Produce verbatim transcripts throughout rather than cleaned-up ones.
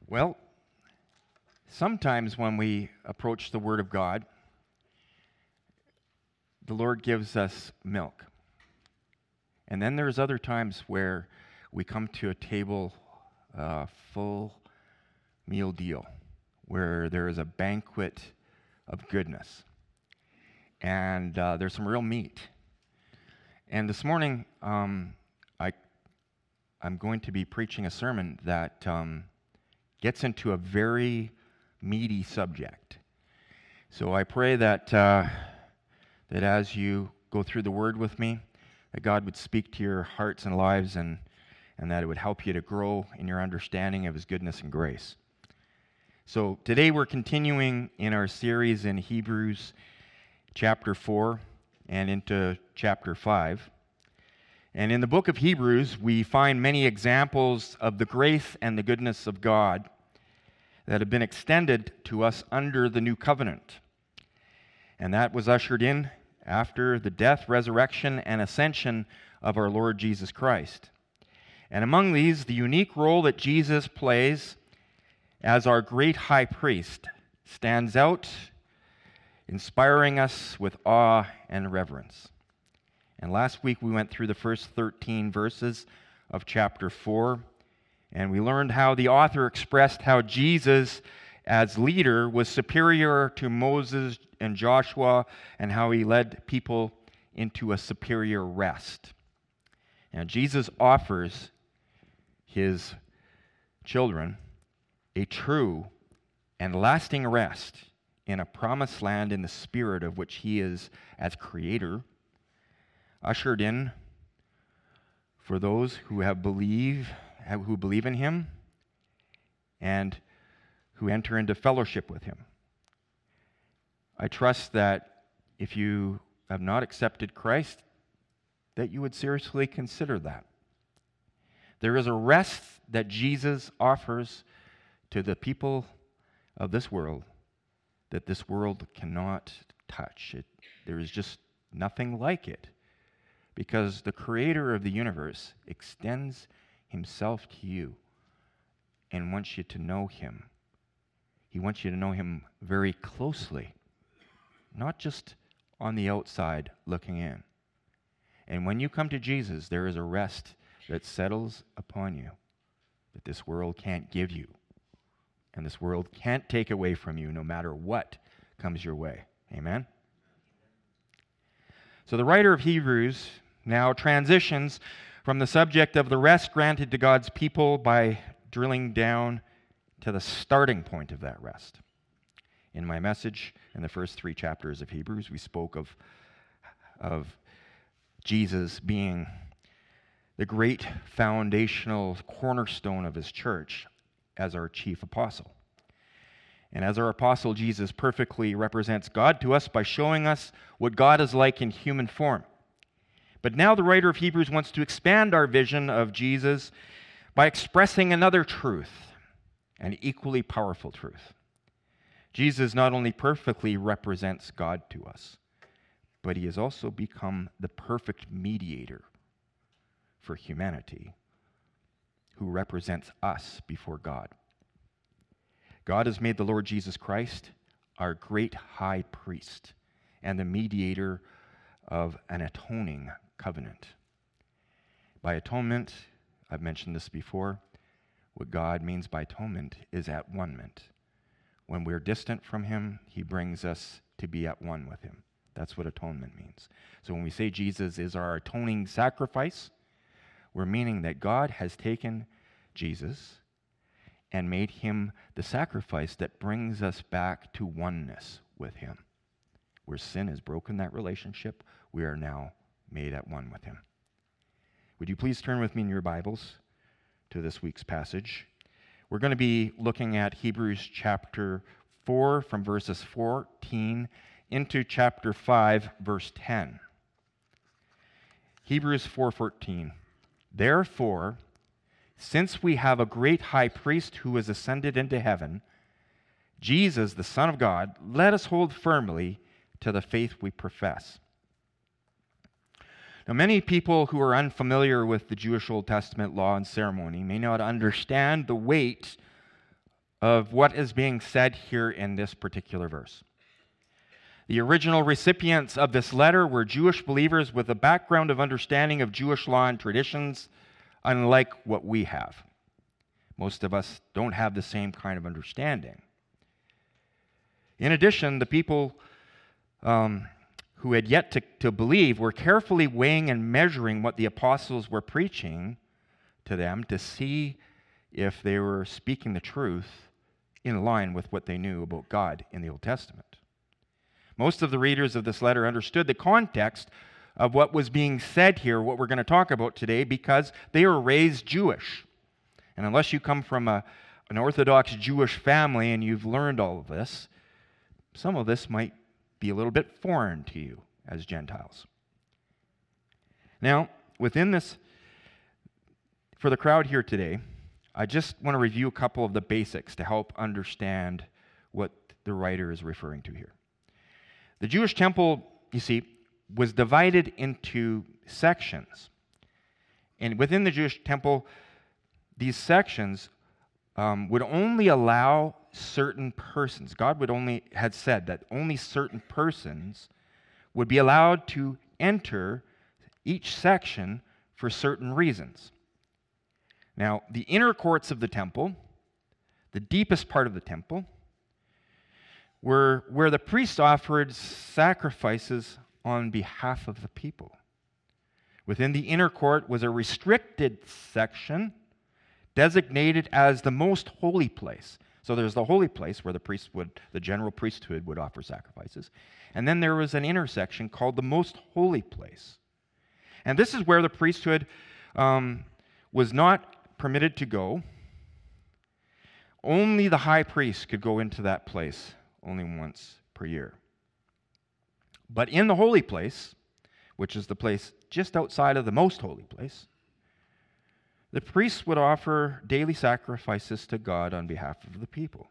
Well, sometimes when we approach the Word of God, the Lord gives us milk. And then there's other times where we come to a table, uh, full meal deal, where there is a banquet of goodness. And uh, there's some real meat. And this morning, um, I, I'm going to be preaching a sermon that um, gets into a very meaty subject. So I pray that uh, that as you go through the Word with me, that God would speak to your hearts and lives, and, and that it would help you to grow in your understanding of His goodness and grace. So today we're continuing in our series in Hebrews chapter four and into chapter five. And in the book of Hebrews, we find many examples of the grace and the goodness of God that have been extended to us under the new covenant. And that was ushered in after the death, resurrection, and ascension of our Lord Jesus Christ. And among these, the unique role that Jesus plays as our great high priest stands out, inspiring us with awe and reverence. And last week we went through the first thirteen verses of chapter four, and we learned how the author expressed how Jesus, as leader, was superior to Moses and Joshua, and how he led people into a superior rest. Now, Jesus offers his children a true and lasting rest in a promised land in the spirit of which he is, as creator, ushered in for those who have believe, who believe in him and who enter into fellowship with him. I trust that if you have not accepted Christ, that you would seriously consider that. There is a rest that Jesus offers to the people of this world that this world cannot touch. It, there is just nothing like it, because the creator of the universe extends himself to you and wants you to know him. He wants you to know him very closely, not just on the outside looking in. And when you come to Jesus, there is a rest that settles upon you that this world can't give you, and this world can't take away from you no matter what comes your way. Amen? So the writer of Hebrews now transitions from the subject of the rest granted to God's people by drilling down to the starting point of that rest. In my message in the first three chapters of Hebrews, we spoke of, of Jesus being the great foundational cornerstone of his church as our chief apostle. And as our apostle, Jesus perfectly represents God to us by showing us what God is like in human form. But now the writer of Hebrews wants to expand our vision of Jesus by expressing another truth, an equally powerful truth. Jesus not only perfectly represents God to us, but he has also become the perfect mediator for humanity, who represents us before God. God has made the Lord Jesus Christ our great high priest and the mediator of an atoning covenant. By atonement, I've mentioned this before, what God means by atonement is at one-ment. When we're distant from him, he brings us to be at one with him. That's what atonement means. So when we say Jesus is our atoning sacrifice, we're meaning that God has taken Jesus and made him the sacrifice that brings us back to oneness with him. Where sin has broken that relationship, we are now made at one with him. Would you please turn with me in your Bibles to this week's passage? We're going to be looking at Hebrews chapter four from verses fourteen into chapter five, verse ten. Hebrews four fourteen. Therefore, since we have a great high priest who has ascended into heaven, Jesus, the Son of God, let us hold firmly to the faith we profess. Now, many people who are unfamiliar with the Jewish Old Testament law and ceremony may not understand the weight of what is being said here in this particular verse. The original recipients of this letter were Jewish believers with a background of understanding of Jewish law and traditions, unlike what we have. Most of us don't have the same kind of understanding. In addition, the people um, who had yet to, to believe were carefully weighing and measuring what the apostles were preaching to them to see if they were speaking the truth in line with what they knew about God in the Old Testament. Most of the readers of this letter understood the context of what was being said here, what we're going to talk about today, because they were raised Jewish. And unless you come from a, an Orthodox Jewish family and you've learned all of this, some of this might be a little bit foreign to you as Gentiles. Now, within this, for the crowd here today, I just want to review a couple of the basics to help understand what the writer is referring to here. The Jewish temple, you see, was divided into sections. And within the Jewish temple, these sections um, would only allow certain persons. God would only had said that only certain persons would be allowed to enter each section for certain reasons. Now, the inner courts of the temple, the deepest part of the temple, were where the priests offered sacrifices on behalf of the people. Within the inner court was a restricted section designated as the most holy place. So there's the holy place where the priest would, the general priesthood would offer sacrifices. And then there was an inner section called the most holy place. And this is where the priesthood um, was not permitted to go. Only the high priest could go into that place only once per year. But in the holy place, which is the place just outside of the most holy place, the priests would offer daily sacrifices to God on behalf of the people.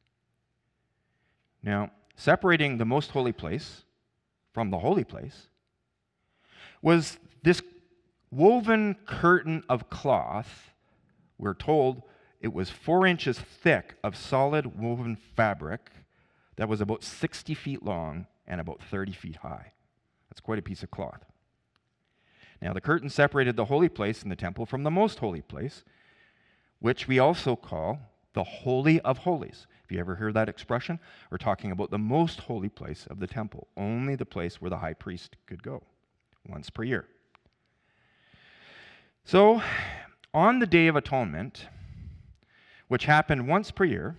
Now, separating the most holy place from the holy place was this woven curtain of cloth. We're told it was four inches thick of solid woven fabric that was about sixty feet long and about thirty feet high. That's quite a piece of cloth. Now, the curtain separated the holy place in the temple from the most holy place, which we also call the Holy of Holies. If you ever heard that expression, we're talking about the most holy place of the temple, only the place where the high priest could go once per year. So, on the Day of Atonement, which happened once per year,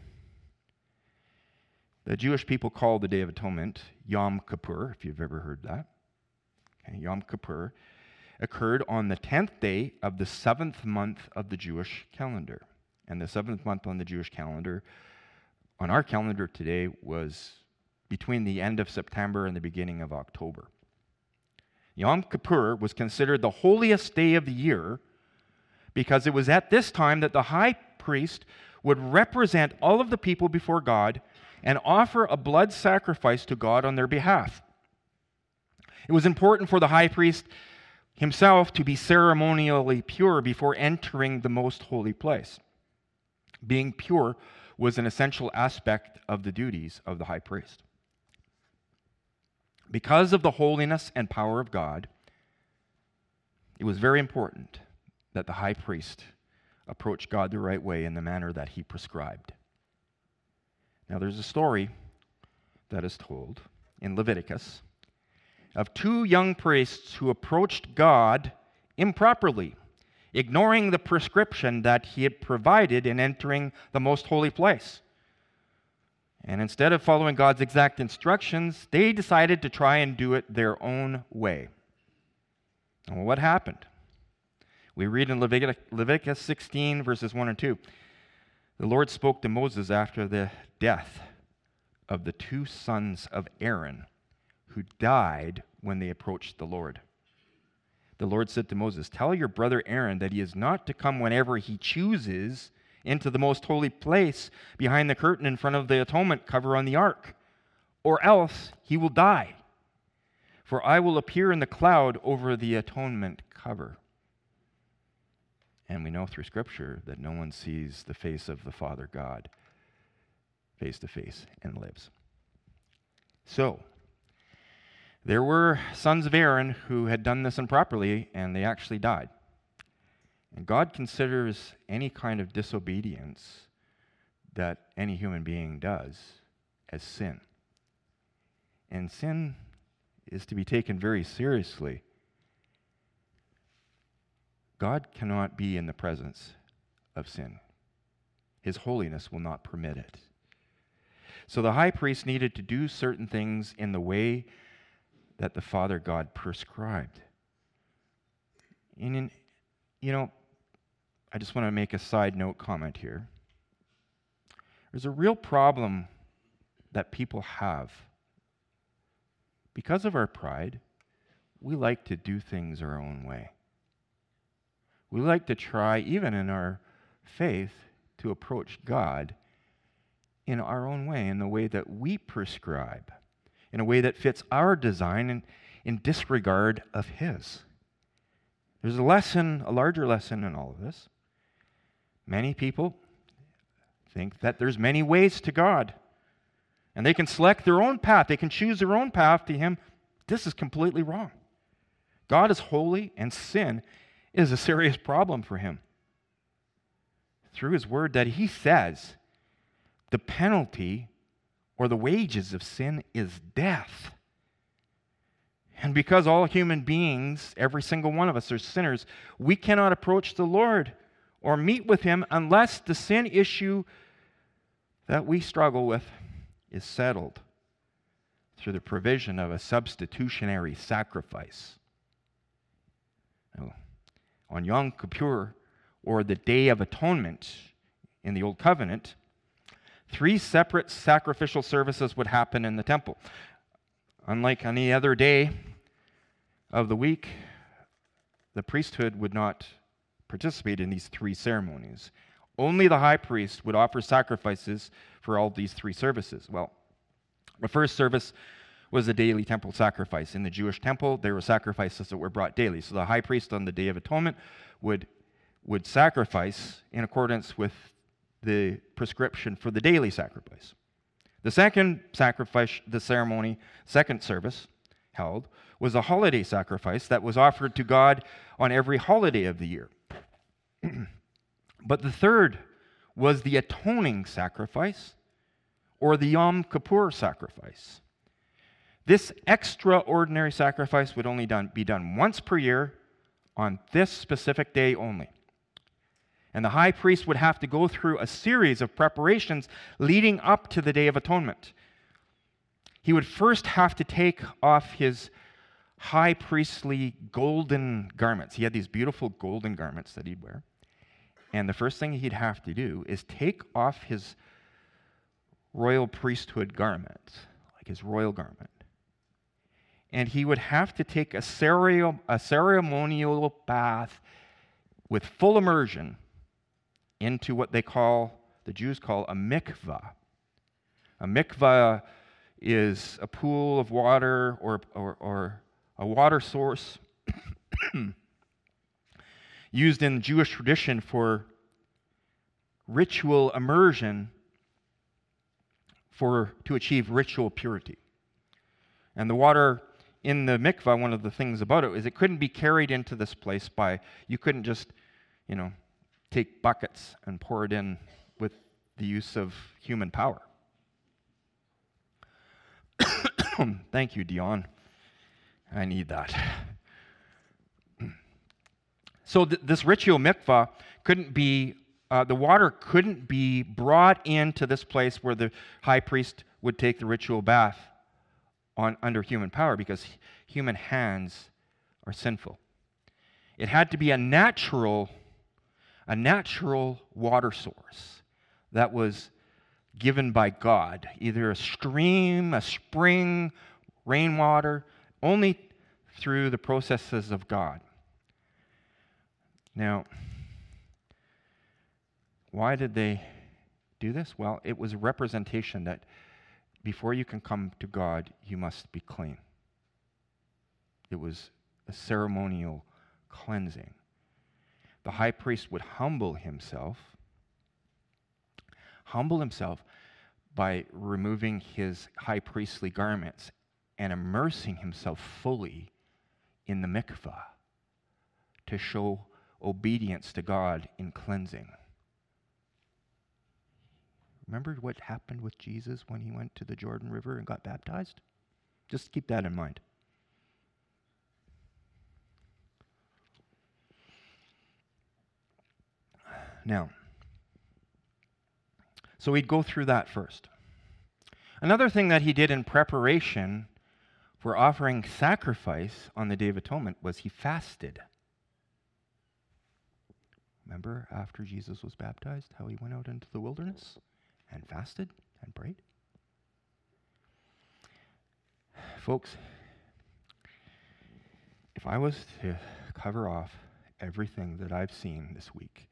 the Jewish people called the Day of Atonement Yom Kippur, if you've ever heard that. Okay, Yom Kippur occurred on the tenth day of the seventh month of the Jewish calendar. And the seventh month on the Jewish calendar, on our calendar today, was between the end of September and the beginning of October. Yom Kippur was considered the holiest day of the year because it was at this time that the high priest would represent all of the people before God and offer a blood sacrifice to God on their behalf. It was important for the high priest himself to be ceremonially pure before entering the most holy place. Being pure was an essential aspect of the duties of the high priest. Because of the holiness and power of God, it was very important that the high priest approach God the right way in the manner that he prescribed. Now, there's a story that is told in Leviticus of two young priests who approached God improperly, ignoring the prescription that he had provided in entering the most holy place. And instead of following God's exact instructions, they decided to try and do it their own way. Well, what happened? We read in Leviticus, Leviticus sixteen, verses one and two. The Lord spoke to Moses after the death of the two sons of Aaron, who died when they approached the Lord. The Lord said to Moses, "Tell your brother Aaron that he is not to come whenever he chooses into the most holy place behind the curtain in front of the atonement cover on the ark, or else he will die. For I will appear in the cloud over the atonement cover." And we know through Scripture that no one sees the face of the Father God face to face and lives. So, there were sons of Aaron who had done this improperly, and they actually died. And God considers any kind of disobedience that any human being does as sin. And sin is to be taken very seriously. God cannot be in the presence of sin. His holiness will not permit it. So the high priest needed to do certain things in the way that the Father God prescribed. And in, you know, I just want to make a side note comment here. There's a real problem that people have. Because of our pride, we like to do things our own way. We like to try, even in our faith, to approach God in our own way, in the way that we prescribe, in a way that fits our design and in disregard of His. There's a lesson, a larger lesson in all of this. Many people think that there's many ways to God, and they can select their own path. They can choose their own path to Him. This is completely wrong. God is holy, and sin is a serious problem for Him. Through His Word that He says, the penalty or the wages of sin is death. And because all human beings, every single one of us, are sinners, we cannot approach the Lord or meet with Him unless the sin issue that we struggle with is settled through the provision of a substitutionary sacrifice. Now, on Yom Kippur, or the Day of Atonement in the Old Covenant, three separate sacrificial services would happen in the temple. Unlike any other day of the week, the priesthood would not participate in these three ceremonies. Only the high priest would offer sacrifices for all these three services. Well, the first service was a daily temple sacrifice. In the Jewish temple, there were sacrifices that were brought daily. So the high priest on the Day of Atonement would, would sacrifice in accordance with the prescription for the daily sacrifice. The second sacrifice, the ceremony, second service held, was a holiday sacrifice that was offered to God on every holiday of the year. But the third was the atoning sacrifice, or the Yom Kippur sacrifice. This extraordinary sacrifice would only done, be done once per year on this specific day only. And the high priest would have to go through a series of preparations leading up to the Day of Atonement. He would first have to take off his high priestly golden garments. He had these beautiful golden garments that he'd wear. And the first thing he'd have to do is take off his royal priesthood garment, like his royal garment. And he would have to take a, ceremonial, a ceremonial bath with full immersion into what they call, the Jews call a mikvah. A mikvah is a pool of water or, or, or a water source used in Jewish tradition for ritual immersion for to achieve ritual purity. And the water in the mikvah, one of the things about it is it couldn't be carried into this place by, you couldn't just, you know, take buckets and pour it in with the use of human power. Thank you, Dion. I need that. So th- this ritual mikvah couldn't be, uh, the water couldn't be brought into this place where the high priest would take the ritual bath on under human power, because human hands are sinful. It had to be a natural, a natural water source that was given by God, either a stream, a spring, rainwater, only through the processes of God. Now, why did they do this? Well, it was a representation that before you can come to God, you must be clean. It was a ceremonial cleansing. The high priest would humble himself, humble himself by removing his high priestly garments and immersing himself fully in the mikvah to show obedience to God in cleansing. Remember what happened with Jesus when he went to the Jordan River and got baptized? Just keep that in mind. Now, so we'd go through that first. Another thing that he did in preparation for offering sacrifice on the Day of Atonement was he fasted. Remember after Jesus was baptized, how he went out into the wilderness and fasted and prayed? Folks, if I was to cover off everything that I've seen this week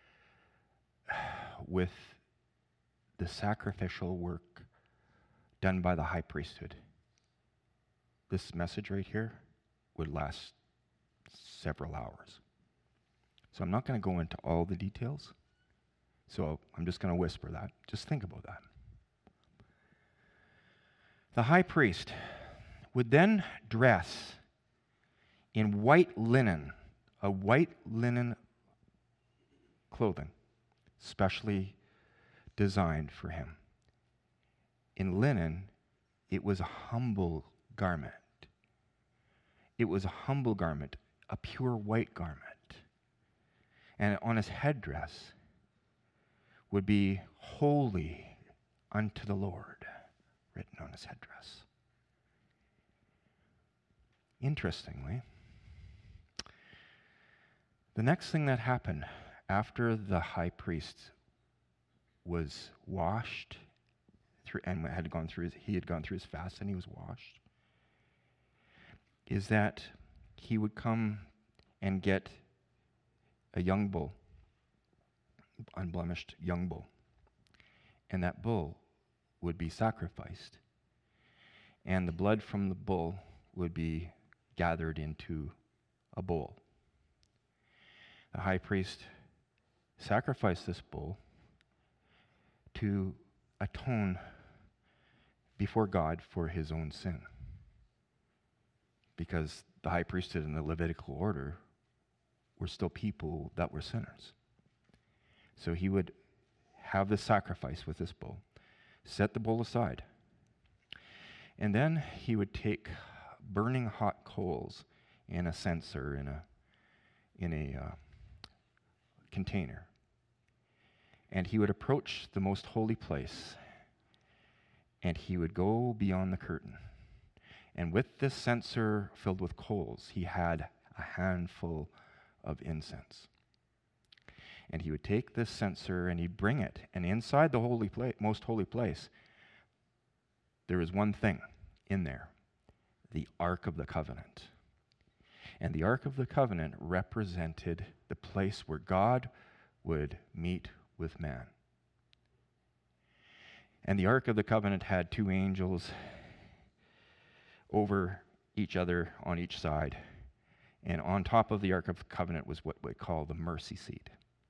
with the sacrificial work done by the high priesthood, this message right here would last several hours. So I'm not going to go into all the details. So I'm just going to whisper that. Just think about that. The high priest would then dress in white linen, a white linen clothing, specially designed for him. In linen, it was a humble garment. It was a humble garment, a pure white garment. And on his headdress would be holy unto the Lord written on his headdress. Interestingly, the next thing that happened after the high priest was washed through and had gone through his, he had gone through his fast and he was washed, is that he would come and get a young bull, unblemished young bull, and that bull would be sacrificed, and the blood from the bull would be gathered into a bowl. The high priest sacrificed this bull to atone before God for his own sin, because the high priesthood and the Levitical order were still people that were sinners. So he would have the sacrifice with this bull, set the bull aside, and then he would take burning hot coals in a censer, in a in a uh, container, and he would approach the most holy place, and he would go beyond the curtain. And with this censer filled with coals, he had a handful of incense. And he would take this censer and he'd bring it, and inside the holy place, most holy place, there was one thing in there, the Ark of the Covenant. And the Ark of the Covenant represented the place where God would meet with man. And the Ark of the Covenant had two angels over each other on each side. And on top of the Ark of the Covenant was what we call the mercy seat.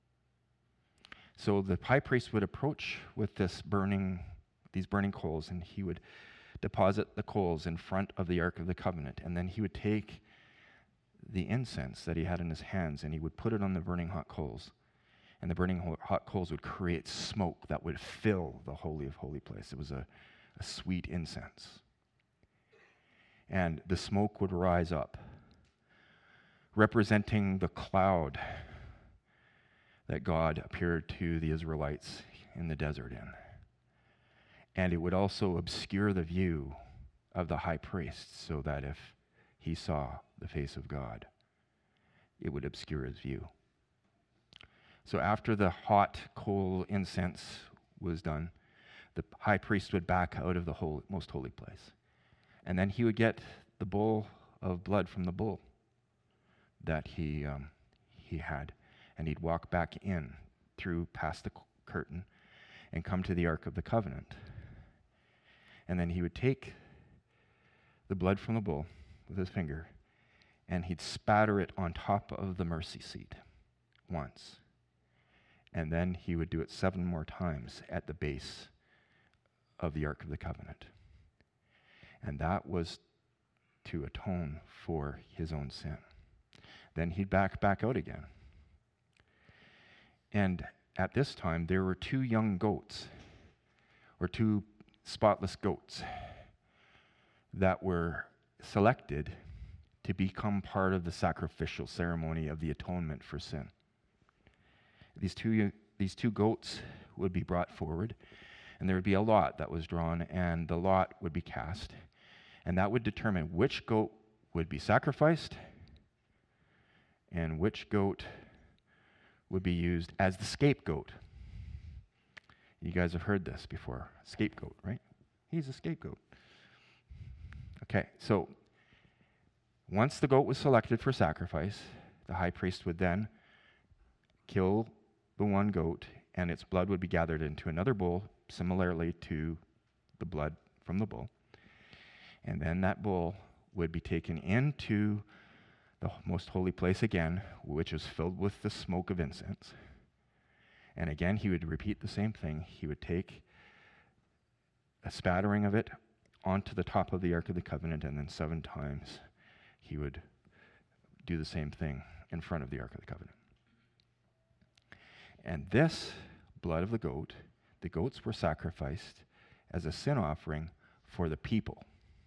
So the high priest would approach with this burning, these burning coals, and he would deposit the coals in front of the Ark of the Covenant. And then he would take the incense that he had in his hands and he would put it on the burning hot coals. And the burning hot coals would create smoke that would fill the Holy of Holy place. It was a, a sweet incense. And the smoke would rise up, representing the cloud that God appeared to the Israelites in the desert in. And it would also obscure the view of the high priest, so that if he saw the face of God, it would obscure his view. So after the hot coal incense was done, the high priest would back out of the holy, most holy place. And then he would get the bowl of blood from the bull that he um, he had, and he'd walk back in through past the curtain and come to the Ark of the Covenant. And then he would take the blood from the bull with his finger, and he'd spatter it on top of the mercy seat once. And then he would do it seven more times at the base of the Ark of the Covenant. And that was to atone for his own sin. Then he'd back back out again. And at this time, there were two young goats, or two spotless goats, that were selected to become part of the sacrificial ceremony of the atonement for sin. These two, these two goats would be brought forward, and there would be a lot that was drawn, and the lot would be cast, and that would determine which goat would be sacrificed and which goat would be used as the scapegoat. You guys have heard this before. Scapegoat, right? He's a scapegoat. Okay, so once the goat was selected for sacrifice, the high priest would then kill the one goat, and its blood would be gathered into another bowl, similarly to the blood from the bull. And then that bull would be taken into the most holy place again, which was filled with the smoke of incense. And again, he would repeat the same thing. He would take a spattering of it onto the top of the Ark of the Covenant, and then seven times he would do the same thing in front of the Ark of the Covenant. And this blood of the goat, the goats were sacrificed as a sin offering for the people.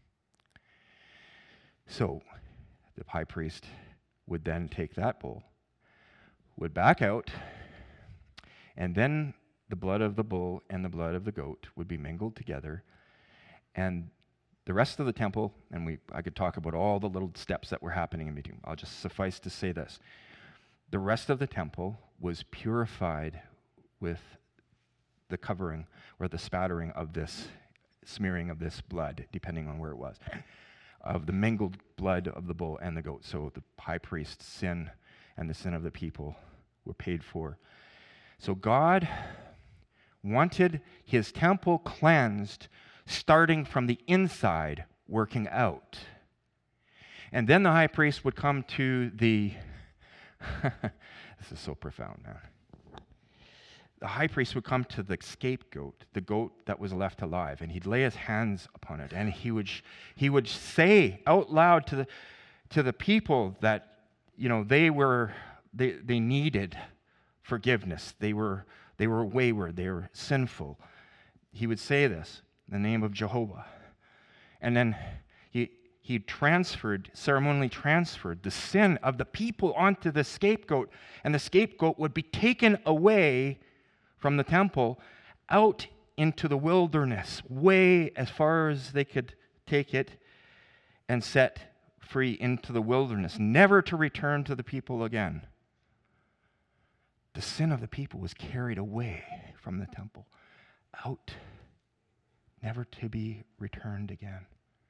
So the high priest would then take that bull, would back out, and then the blood of the bull and the blood of the goat would be mingled together, and the rest of the temple, and we I could talk about all the little steps that were happening in between. I'll just suffice to say this. The rest of the temple was purified with the covering or the spattering of this, smearing of this blood, depending on where it was, of the mingled blood of the bull and the goat. So the high priest's sin and the sin of the people were paid for. So God wanted his temple cleansed, starting from the inside, working out. And then the high priest would come to the, this is so profound, man. The high priest would come to the scapegoat, the goat that was left alive, and he'd lay his hands upon it, and he would he would say out loud to the to the people that, you know, they were they they needed forgiveness. They were they were wayward. They were sinful. He would say this in the name of Jehovah, and then he he transferred ceremonially transferred the sin of the people onto the scapegoat, and the scapegoat would be taken away from the temple out into the wilderness, way as far as they could take it, and set free into the wilderness, never to return to the people again. The sin of the people was carried away from the temple, out, never to be returned again.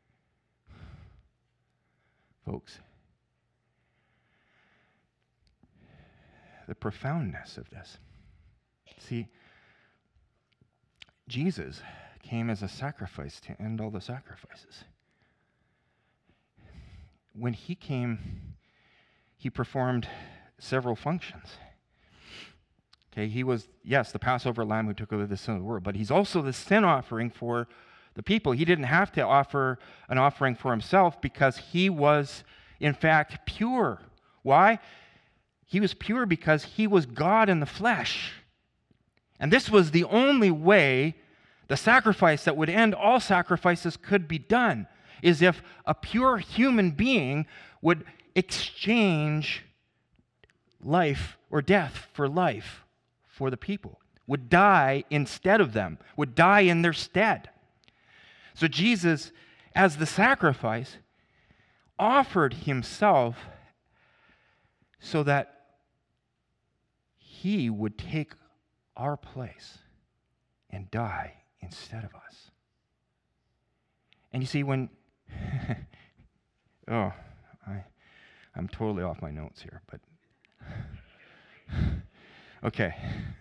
Folks, the profoundness of this. See, Jesus came as a sacrifice to end all the sacrifices. When he came, he performed several functions. Okay, he was, yes, the Passover lamb who took away the sin of the world, but he's also the sin offering for the people. He didn't have to offer an offering for himself because he was, in fact, pure. Why? He was pure because he was God in the flesh. And this was the only way the sacrifice that would end all sacrifices could be done, is if a pure human being would exchange life or death for life for the people, would die instead of them, would die in their stead. So Jesus, as the sacrifice, offered himself so that he would take our place and die instead of us. And you see, when oh, I, I'm totally off my notes here, but okay.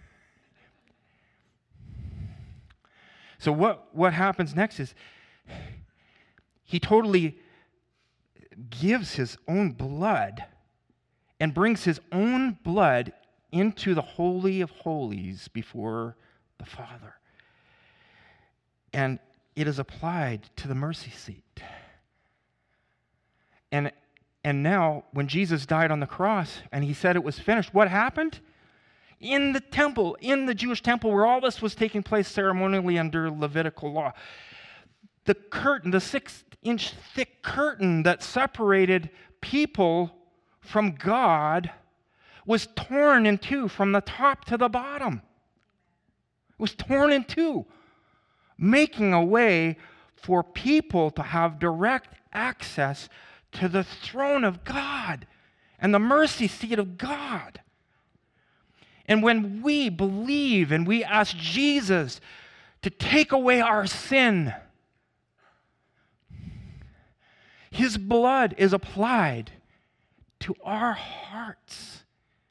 So what, what happens next is he totally gives his own blood and brings his own blood into the Holy of Holies before the Father. And it is applied to the mercy seat. And, and now, when Jesus died on the cross and he said it was finished, what happened? In the temple, in the Jewish temple where all this was taking place ceremonially under Levitical law, the curtain, the six-inch thick curtain that separated people from God was torn in two from the top to the bottom. It was torn in two, making a way for people to have direct access to the throne of God and the mercy seat of God. And when we believe and we ask Jesus to take away our sin, his blood is applied to our hearts.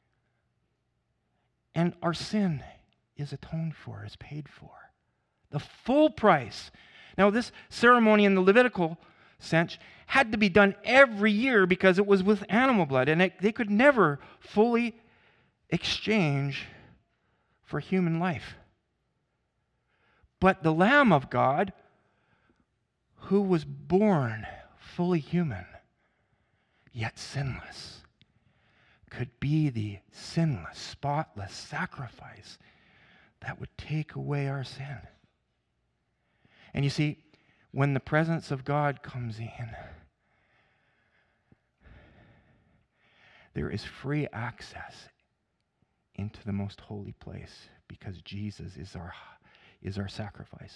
And our sin is atoned for, is paid for. The full price. Now, this ceremony in the Levitical sense had to be done every year because it was with animal blood, and it, they could never fully exchange for human life. But the Lamb of God, who was born fully human, yet sinless, could be the sinless, spotless sacrifice that would take away our sin. And you see, when the presence of God comes in, there is free access into the most holy place because Jesus is our, is our sacrifice.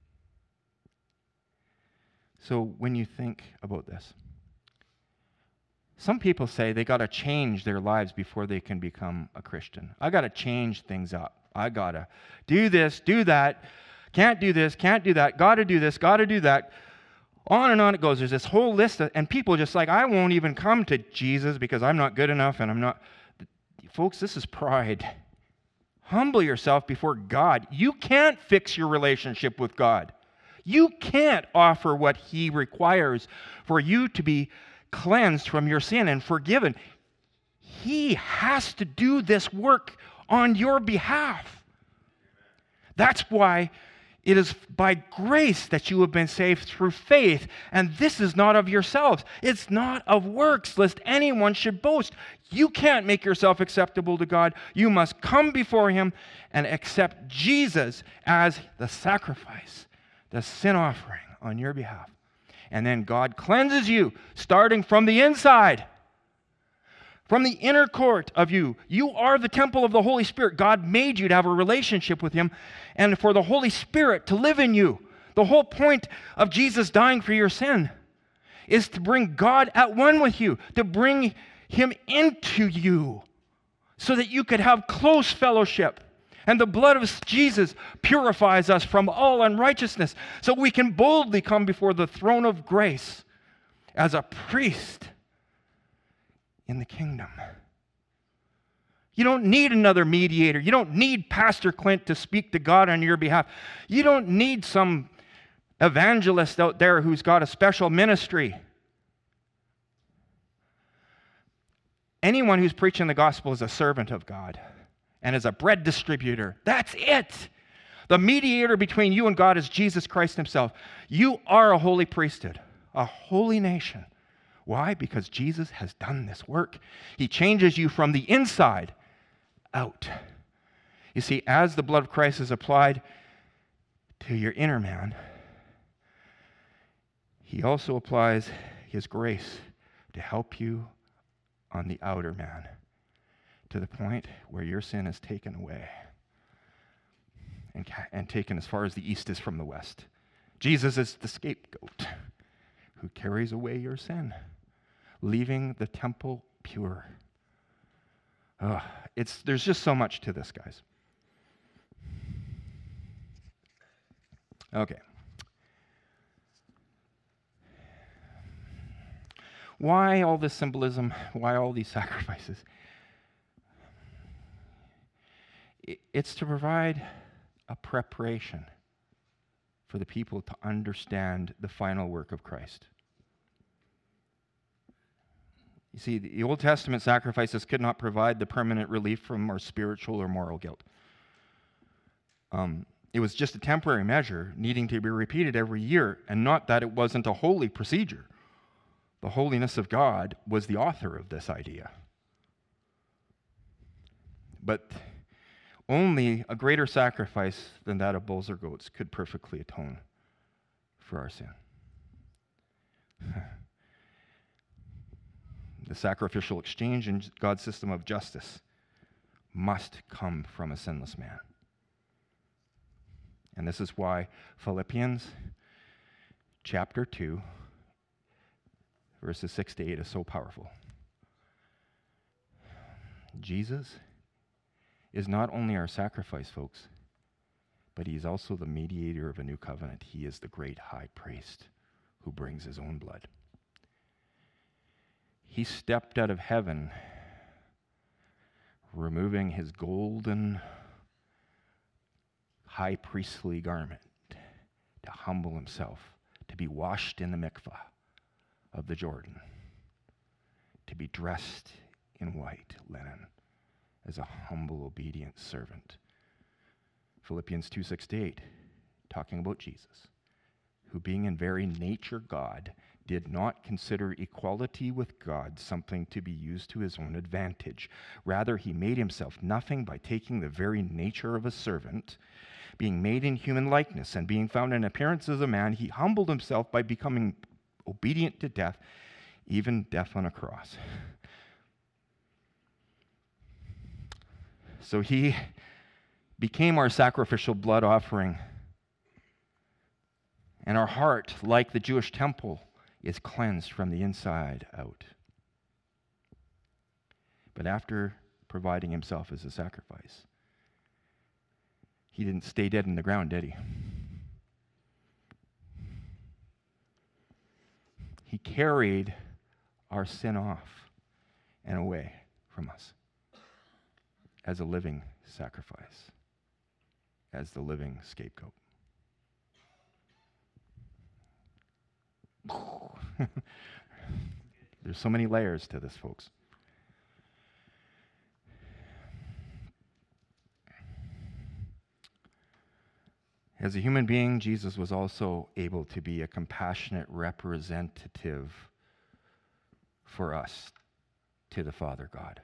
So when you think about this, some people say they got to change their lives before they can become a Christian. I got to change things up. I got to do this, do that. Can't do this, can't do that. Got to do this, got to do that. On and on it goes. There's this whole list of, and people just like, I won't even come to Jesus because I'm not good enough and I'm not. Folks, this is pride. Humble yourself before God. You can't fix your relationship with God. You can't offer what He requires for you to be cleansed from your sin and forgiven. He has to do this work on your behalf. That's why it is by grace that you have been saved through faith, and this is not of yourselves. It's not of works, lest anyone should boast. You can't make yourself acceptable to God. You must come before Him and accept Jesus as the sacrifice, the sin offering on your behalf. And then God cleanses you, starting from the inside. From the inner court of you. You are the temple of the Holy Spirit. God made you to have a relationship with Him and for the Holy Spirit to live in you. The whole point of Jesus dying for your sin is to bring God at one with you, to bring Him into you so that you could have close fellowship. And the blood of Jesus purifies us from all unrighteousness so we can boldly come before the throne of grace as a priest in the kingdom. You don't need another mediator. You don't need Pastor Clint to speak to God on your behalf. You don't need some evangelist out there who's got a special ministry. Anyone who's preaching the gospel is a servant of God and is a bread distributor. That's it. The mediator between you and God is Jesus Christ Himself. You are a holy priesthood, a holy nation. Why? Because Jesus has done this work. He changes you from the inside out. You see, as the blood of Christ is applied to your inner man, He also applies His grace to help you on the outer man, to the point where your sin is taken away and, and taken as far as the east is from the west. Jesus is the scapegoat who carries away your sin, leaving the temple pure. Oh, it's, there's just so much to this, guys. Okay. Why all this symbolism? Why all these sacrifices? It's to provide a preparation for the people to understand the final work of Christ. You see, the Old Testament sacrifices could not provide the permanent relief from our spiritual or moral guilt. Um, It was just a temporary measure needing to be repeated every year, and not that it wasn't a holy procedure. The holiness of God was the author of this idea. But only a greater sacrifice than that of bulls or goats could perfectly atone for our sin. The sacrificial exchange in God's system of justice must come from a sinless man. And this is why Philippians chapter two, verses six to eight is so powerful. Jesus is not only our sacrifice, folks, but he's also the mediator of a new covenant. He is the great high priest who brings his own blood. He stepped out of heaven, removing his golden high priestly garment to humble himself, to be washed in the mikvah of the Jordan, to be dressed in white linen as a humble, obedient servant. Philippians two, six to eight, talking about Jesus, who being in very nature God, did not consider equality with God something to be used to his own advantage. Rather, he made himself nothing by taking the very nature of a servant, being made in human likeness, and being found in appearance as a man, he humbled himself by becoming obedient to death, even death on a cross. So he became our sacrificial blood offering. And our heart, like the Jewish temple, is cleansed from the inside out. But after providing himself as a sacrifice, he didn't stay dead in the ground, did he? He carried our sin off and away from us as a living sacrifice, as the living scapegoat. There's so many layers to this, folks. As a human being, Jesus was also able to be a compassionate representative for us to the Father God.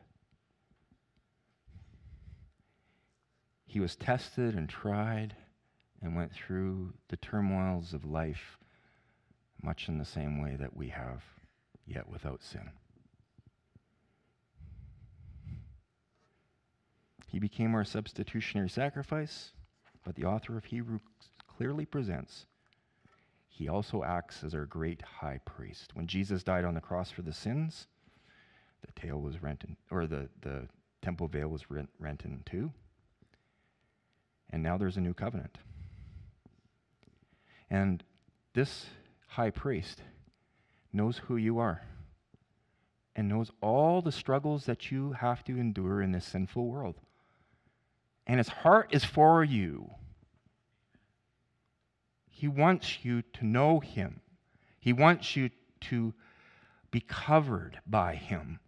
He was tested and tried and went through the turmoils of life much in the same way that we have, yet without sin. He became our substitutionary sacrifice, but the author of Hebrews clearly presents he also acts as our great high priest. When Jesus died on the cross for the sins, the tail was rent in, or the, the temple veil was rent, rent in two. And now there's a new covenant. And this high priest knows who you are and knows all the struggles that you have to endure in this sinful world. And his heart is for you. He wants you to know him. He wants you to be covered by him.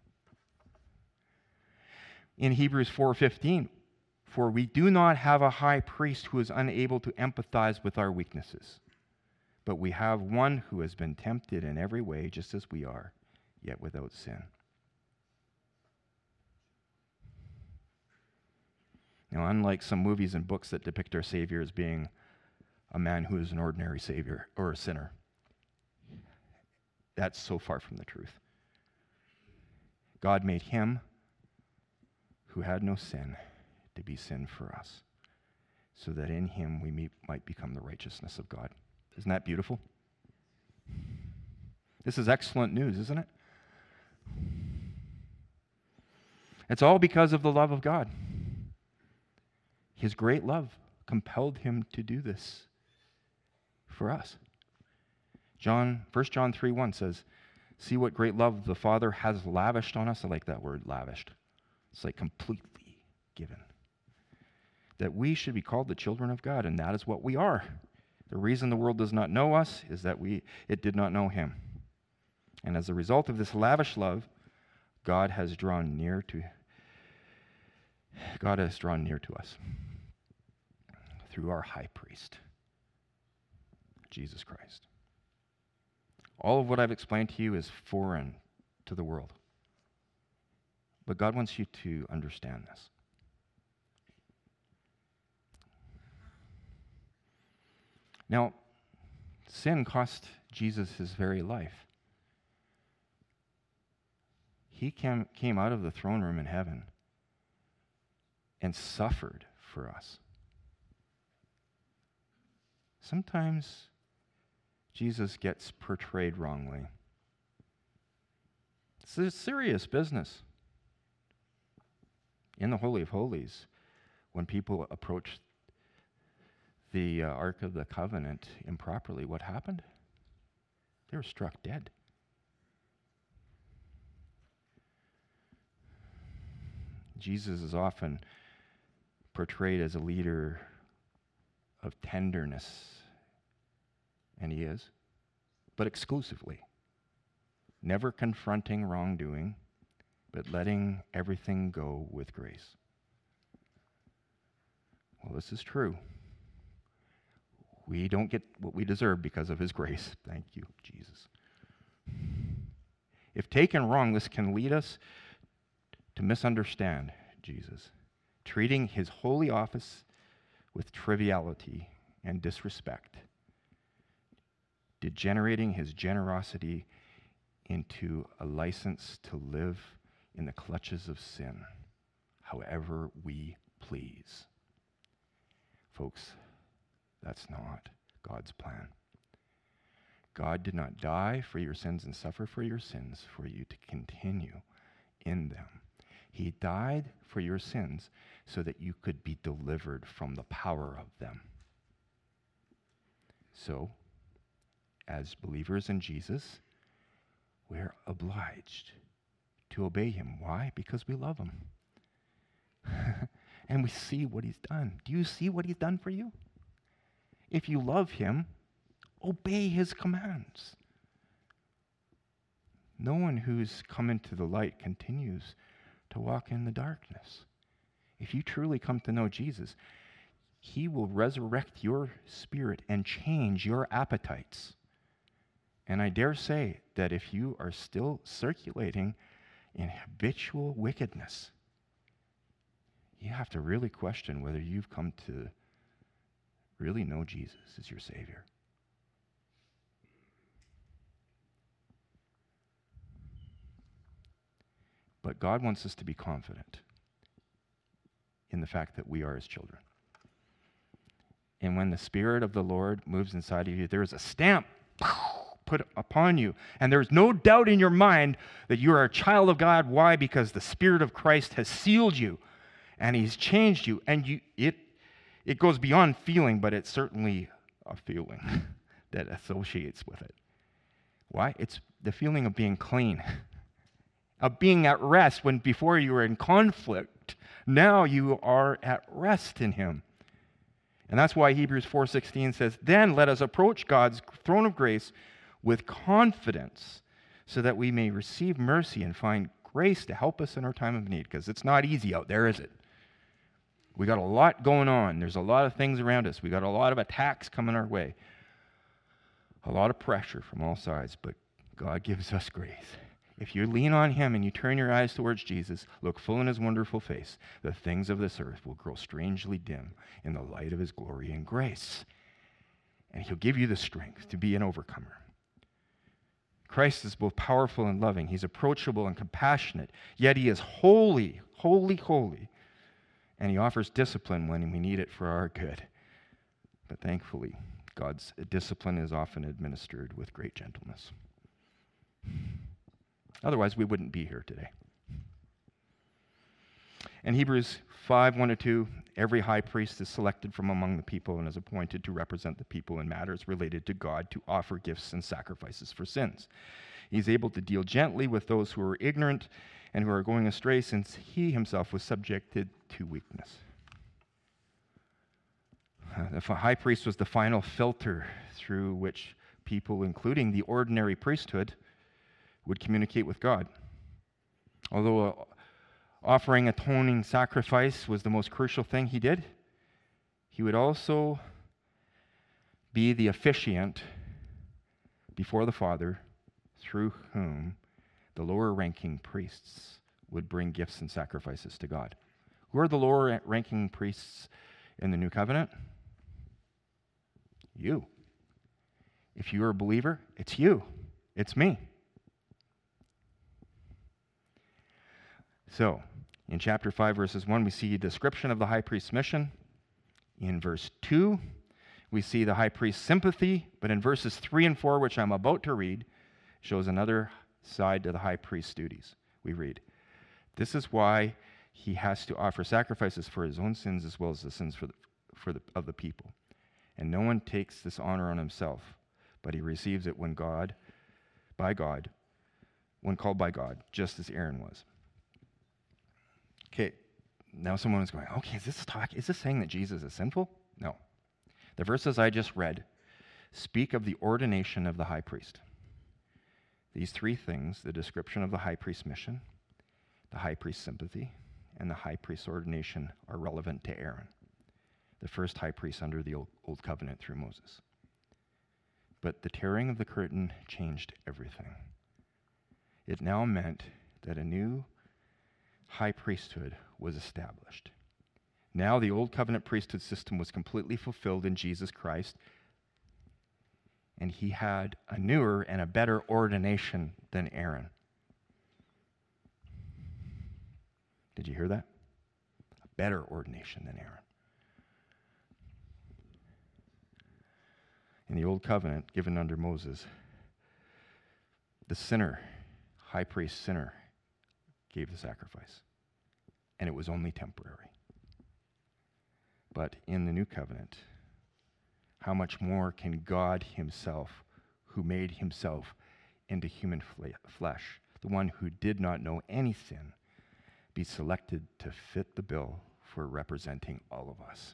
In Hebrews four fifteen, for we do not have a high priest who is unable to empathize with our weaknesses, but we have one who has been tempted in every way just as we are, yet without sin. Now, unlike some movies and books that depict our Savior as being a man who is an ordinary Savior or a sinner, that's so far from the truth. God made him who had no sin to be sin for us, so that in him we may, might become the righteousness of God. Isn't that beautiful? This is excellent news, isn't it? It's all because of the love of God. His great love compelled him to do this for us. John, First John three one says, see what great love the Father has lavished on us. I like that word, lavished. It's like completely given. That we should be called the children of God, and that is what we are. The reason the world does not know us is that we it did not know him. And as a result of this lavish love, God has drawn near to God has drawn near to us through our high priest, Jesus Christ. All of what I've explained to you is foreign to the world. But God wants you to understand this. Now, sin cost Jesus his very life. He came, came out of the throne room in heaven and suffered for us. Sometimes Jesus gets portrayed wrongly. It's a serious business. In the Holy of Holies, when people approach the uh, Ark of the Covenant improperly, what happened? They were struck dead. Jesus is often portrayed as a leader of tenderness, and he is, but exclusively. Never confronting wrongdoing, but letting everything go with grace. Well, this is true. We don't get what we deserve because of his grace. Thank you, Jesus. If taken wrong, this can lead us to misunderstand Jesus, treating his holy office with triviality and disrespect, degenerating his generosity into a license to live in the clutches of sin, however we please. Folks, that's not God's plan. God did not die for your sins and suffer for your sins for you to continue in them. He died for your sins so that you could be delivered from the power of them. So, as believers in Jesus, we're obliged to obey him. Why? Because we love him. And we see what he's done. Do you see what he's done for you? If you love him, obey his commands. No one who's come into the light continues to walk in the darkness. If you truly come to know Jesus, he will resurrect your spirit and change your appetites. And I dare say that if you are still circulating in habitual wickedness, you have to really question whether you've come to really know Jesus as your Savior. But God wants us to be confident in the fact that we are his children. And when the Spirit of the Lord moves inside of you, there is a stamp put upon you. And there's no doubt in your mind that you are a child of God. Why? Because the Spirit of Christ has sealed you and he's changed you. And you, it, it goes beyond feeling, but it's certainly a feeling that associates with it. Why? It's the feeling of being clean, of being at rest when before you were in conflict. Now you are at rest in him. And that's why Hebrews four sixteen says, "Then let us approach God's throne of grace with confidence so that we may receive mercy and find grace to help us in our time of need." Because it's not easy out there, is it? We got a lot going on. There's a lot of things around us. We got a lot of attacks coming our way. A lot of pressure from all sides, but God gives us grace. If you lean on him and you turn your eyes towards Jesus, look full in his wonderful face, the things of this earth will grow strangely dim in the light of his glory and grace. And he'll give you the strength to be an overcomer. Christ is both powerful and loving. He's approachable and compassionate, yet he is holy, holy, holy. And he offers discipline when we need it for our good. But thankfully, God's discipline is often administered with great gentleness. Otherwise, we wouldn't be here today. In Hebrews five, one to two, every high priest is selected from among the people and is appointed to represent the people in matters related to God, to offer gifts and sacrifices for sins. He's able to deal gently with those who are ignorant and who are going astray, since he himself was subjected to weakness. The high priest was the final filter through which people, including the ordinary priesthood, would communicate with God. Although uh, offering atoning sacrifice was the most crucial thing he did, he he would also be the officiant before the Father, through whom the lower-ranking priests would bring gifts and sacrifices to God. Who are the lower-ranking priests in the New Covenant? You. If you're a believer, it's you. It's me. So, in chapter five, verses one, we see a description of the high priest's mission. In verse two, we see the high priest's sympathy, but in verses three and four, which I'm about to read, shows another side to the high priest's duties. We read, "This is why he has to offer sacrifices for his own sins as well as the sins for the, for the, of the people. And no one takes this honor on himself, but he receives it when God, by God, when called by God, just as Aaron was." Okay, now someone is going, okay, is this talk, is this saying that Jesus is sinful? No. The verses I just read speak of the ordination of the high priest. These three things, the description of the high priest's mission, the high priest's sympathy, and the high priest's ordination, are relevant to Aaron, the first high priest under the Old, Old Covenant through Moses. But the tearing of the curtain changed everything. It now meant that a new high priesthood was established. Now the Old Covenant priesthood system was completely fulfilled in Jesus Christ, and he had a newer and a better ordination than Aaron. Did you hear that? A better ordination than Aaron. In the Old Covenant given under Moses, the sinner, high priest sinner, gave the sacrifice, and it was only temporary. But in the New Covenant, how much more can God himself, who made himself into human flesh, the one who did not know any sin, be selected to fit the bill for representing all of us?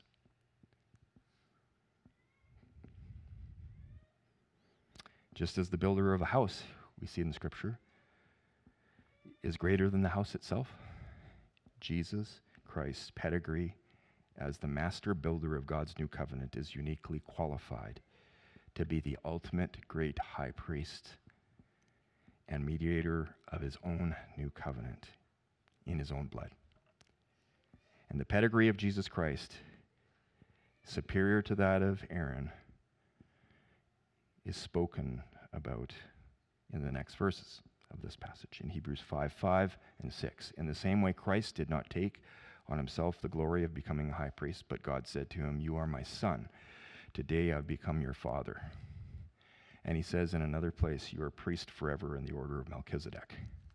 Just as the builder of a house, we see in the scripture, is greater than the house itself, Jesus Christ's pedigree as the master builder of God's new covenant is uniquely qualified to be the ultimate great high priest and mediator of his own new covenant in his own blood. And the pedigree of Jesus Christ, superior to that of Aaron, is spoken about in the next verses of this passage, in Hebrews five, five and six. In the same way, Christ did not take on himself the glory of becoming a high priest, but God said to him, "You are my son. Today I've become your father." And he says in another place, "You are a priest forever in the order of Melchizedek."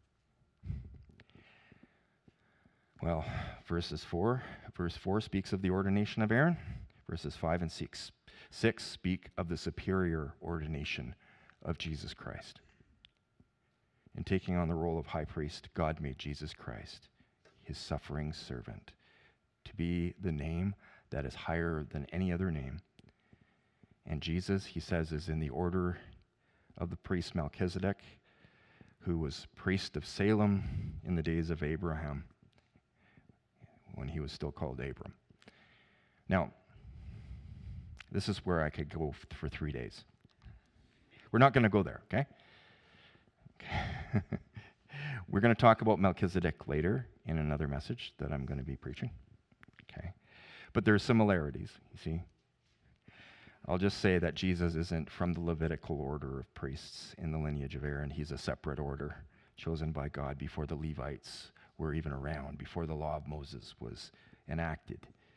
Well, verses four, verse four speaks of the ordination of Aaron. Verses five and six, six speak of the superior ordination of Jesus Christ. In taking on the role of high priest, God made Jesus Christ his suffering servant to be the name that is higher than any other name. And Jesus, he says, is in the order of the priest Melchizedek, who was priest of Salem in the days of Abraham, when he was still called Abram. Now, this is where I could go for three days. We're not going to go there, okay? okay. We're going to talk about Melchizedek later in another message that I'm going to be preaching, okay? But there are similarities, you see. I'll just say that Jesus isn't from the Levitical order of priests in the lineage of Aaron. He's a separate order chosen by God before the Levites were even around, before the law of Moses was enacted.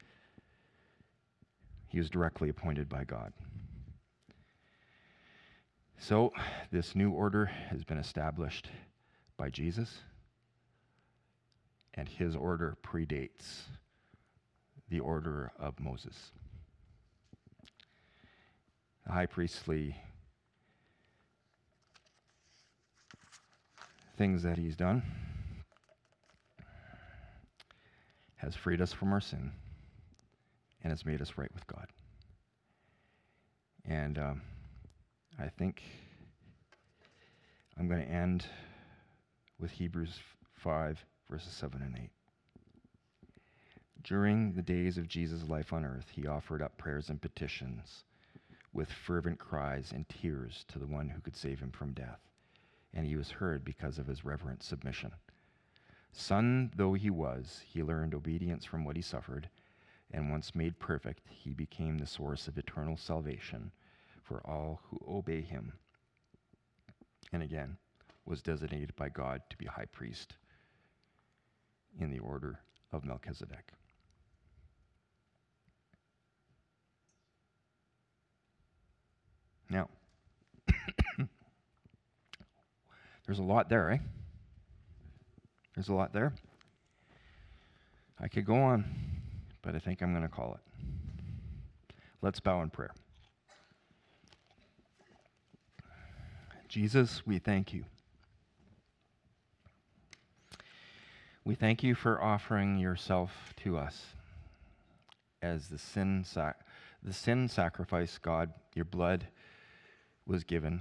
He was directly appointed by God. So, this new order has been established by Jesus, and his order predates the order of Moses. The high priestly things that he's done has freed us from our sin and has made us right with God. And um, I think I'm going to end with Hebrews five, verses seven and eight. During the days of Jesus' life on earth, he offered up prayers and petitions with fervent cries and tears to the one who could save him from death, and he was heard because of his reverent submission. Son though he was, he learned obedience from what he suffered, and once made perfect, he became the source of eternal salvation for all who obey him, and again was designated by God to be high priest in the order of Melchizedek. Now, there's a lot there, eh? There's a lot there. I could go on, but I think I'm going to call it. Let's bow in prayer. Jesus, we thank you. We thank you for offering yourself to us as the sin sac- the sin sacrifice, God. Your blood was given,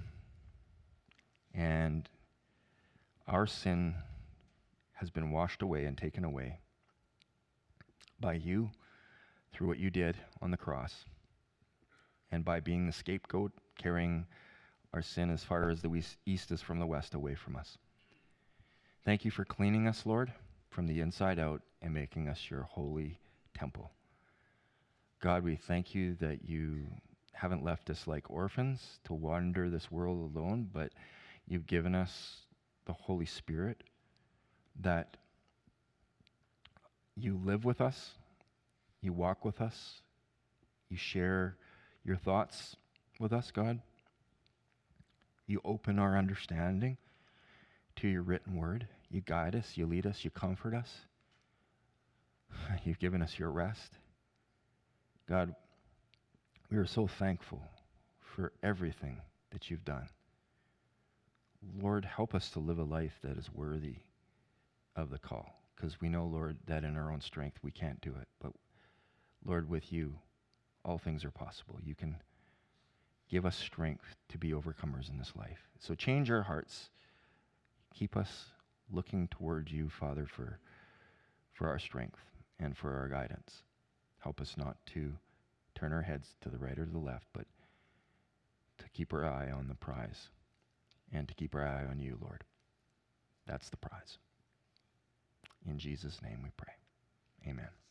and our sin has been washed away and taken away by you through what you did on the cross, and by being the scapegoat, carrying our sin as far as the east is from the west away from us. Thank you for cleaning us, Lord, from the inside out and making us your holy temple. God, we thank you that you haven't left us like orphans to wander this world alone, but you've given us the Holy Spirit, that you live with us, you walk with us, you share your thoughts with us, God. You open our understanding to your written word. You guide us, you lead us, you comfort us. You've given us your rest. God, we are so thankful for everything that you've done. Lord, help us to live a life that is worthy of the call, because we know, Lord, that in our own strength we can't do it. But Lord, with you, all things are possible. You can give us strength to be overcomers in this life. So change our hearts. Keep us looking toward you, Father, for, for our strength and for our guidance. Help us not to turn our heads to the right or to the left, but to keep our eye on the prize and to keep our eye on you, Lord. That's the prize. In Jesus' name we pray. Amen.